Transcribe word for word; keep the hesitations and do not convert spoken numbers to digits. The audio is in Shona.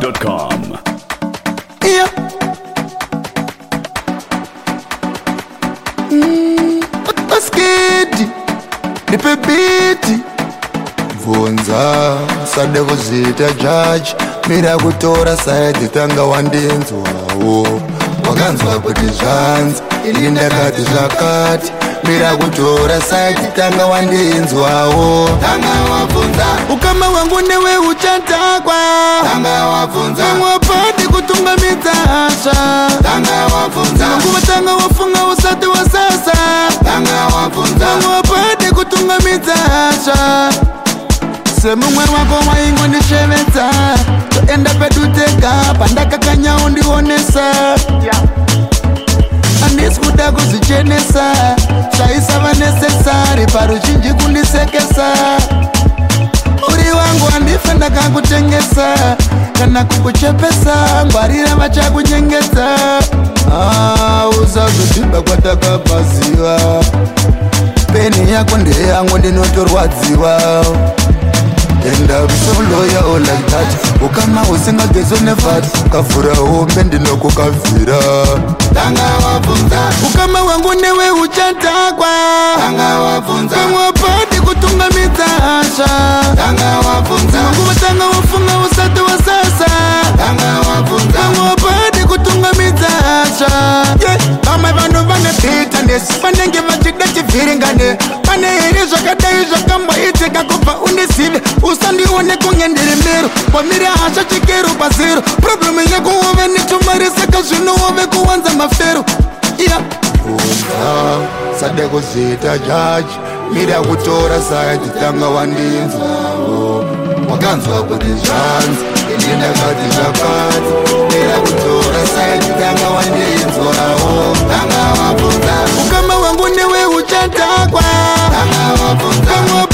dot com. Yeah. Mm, Basketi, nipe biti. Vonza, sade kuzita judge. Mira kutora side tanga wandenzwawo. Wakanzwa kuti zvanzi, ilinda kati zvakati. Mira kutora side tanga wandenzwawo. Tanga wavunza, ukama wangu newe uchatakwa. Tanga wavunza, wapati kutungamidza hasha. Tanga wavunza, nguva tanga wafunga usati wa sasa. Tanga wavunza, wapati kutungamidza hasha. Semumwe wako waingo nishevetsa. Toenda peduteka, pandaka kanya undionesa. Yeah. Anis kuda kuzichenesa. Shaisa vanesesari, parujinji kundisekesa. Uri wangu andifenda kakutengesa. Kana kukuchepesa, ngwarira vacha kunyengeta. Ah, usazutimba kwa takabaziwa. Peni yako ndeye yangu ndinotorwadziwa. And I'm so loyal all like that. Ukama usinga gezo nevat. Kafura hombe ndino kukavira. Tanga wavunza, ukama wangu newe uchatakwa. Tanga wavunza, wapati kutungamidza hasha. Tanga wavunza, nguva tanga wafunga usati wa sasa. Tanga wavunza, wapati kutungamidza hasha. Yeah, kama vanhu vanetita nesi vanenge vachida chiviringane. Pane hiri zvakadai zvakambwa itika kubva undizive. Usandione kungendere mbero. Kwamira hasha chikeru pasero. Problemu yako uve nitumari saka zvino uve kuwanza mafero. Yeah. Uza, sade kuzita judge. Mira kutora side tanga wandinzwawo. Wakanzwa kuti zvanzi, ilinda kati zvakati. Mira kutora side tanga wandinzwawo. Tanga wavunza, ukama wangu newe uchatakwa. Tanga wavunza,